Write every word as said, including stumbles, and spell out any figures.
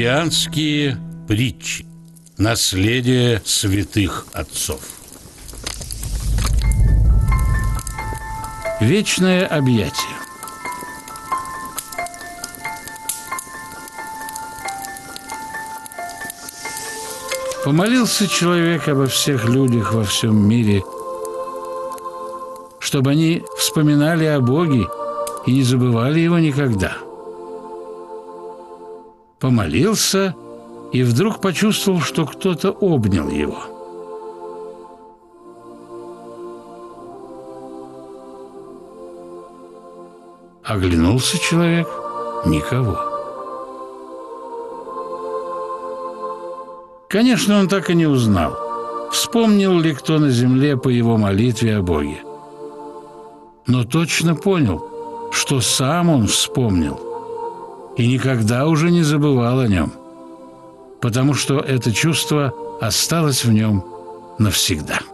Христианские притчи. Наследие святых отцов. Вечное объятие. Помолился человек обо всех людях во всем мире, чтобы они вспоминали о Боге и не забывали Его никогда. Помолился и вдруг почувствовал, что кто-то обнял его. Оглянулся человек — никого. Конечно, он так и не узнал, вспомнил ли кто на земле по его молитве о Боге. Но точно понял, что сам он вспомнил и никогда уже не забывал о нем, потому что это чувство осталось в нем навсегда.